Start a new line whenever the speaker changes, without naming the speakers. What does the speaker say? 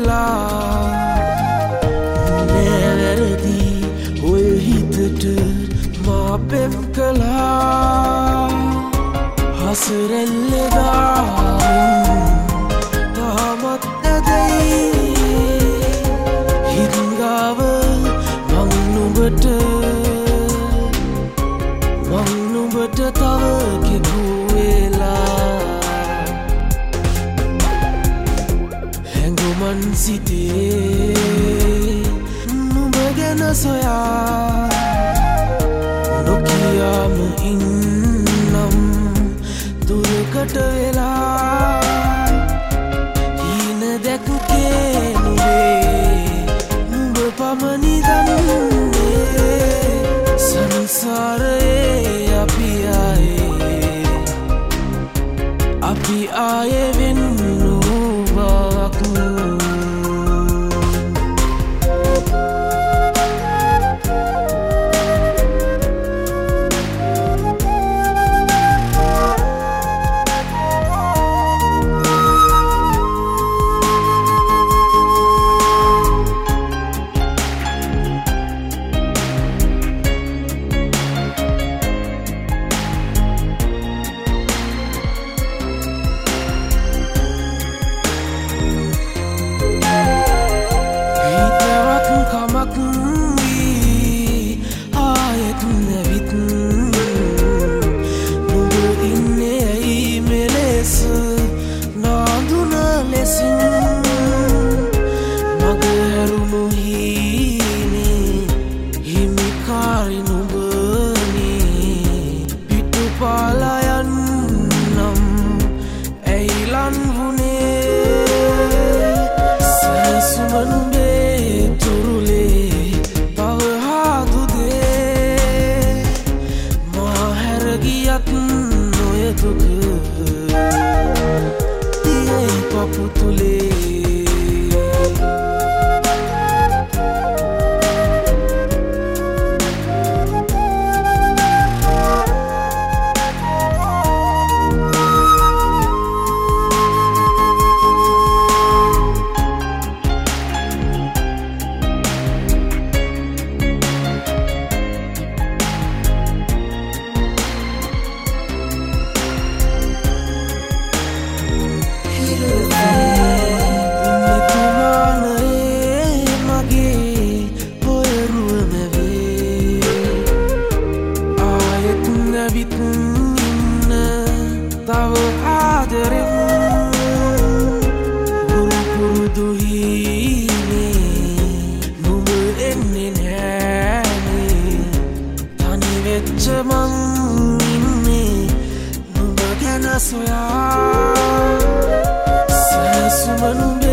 කළා නැවැරදි ඔය හිතට මා පෙම් කළා හසරැල්ලෙදාමින් තාමත් ඇදැයි හිංගාව මං නුඹට තව කෙකුවෙලා හැඟුමන් සිතේ නුඹ ගැන සොයා නොකියාම ඉන්නම් දුරකට වෙලා හීන දැක්කේ නුඹ පමණි දන්නේ සංසාරයේ අපි ආයේ වෙන්නු බවක් තව ආදරෙන් පුරුදු හීනේ නුඹ එන්නේ නෑනේ තනි වෙච්ච මං ඉන්නේ නුඹ ගැන සොයා සැසුම නුඹ